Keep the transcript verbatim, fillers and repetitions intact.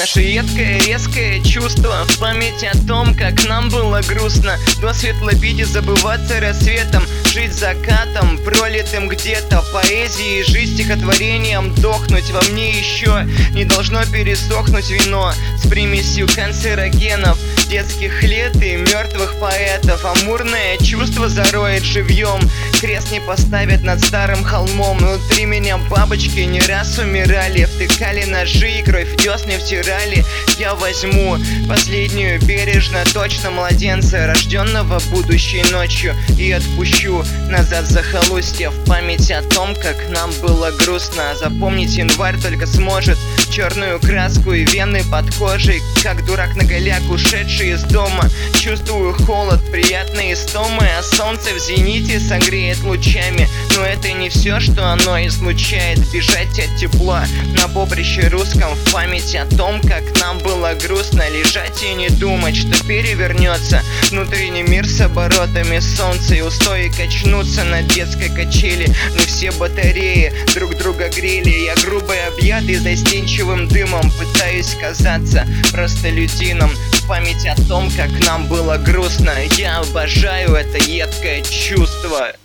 Наше едкое, резкое чувство в память о том, как нам было грустно. До светло пить и забываться рассветом, жить закатом, пролитым где-то поэзией, жить стихотворением, дохнуть. Во мне еще не должно пересохнуть вино с примесью канцерогенов детских лет и мертвых поэтов. Амурное чувство зароет живьем, крест не поставят над старым холмом. Внутри меня бабочки не раз умирали, втыкали ножи и кровь в десны втирали. Я возьму последнюю бережно, точно младенца, рожденного будущей ночью, и отпущу назад в захолустье в память о том, как нам было грустно. Запомнить январь только сможет черную краску и вены под кожей, как дурак на голяк, ушедший из дома. Чувствую холод, приятные истомы, а солнце в зените согреет лучами. Но это не все, что оно излучает. Бежать от тепла на поприще русском в память о том, как нам было грустно. Лежать и не думать, что перевернется внутренний мир с оборотами солнца, и устои качнутся на детской качели. Мы все батареи друг друга грели. Я грубо объятый застенчивым дымом пытаюсь казаться простолюдином в память о том, как нам было грустно. Я обожаю это едкое чувство.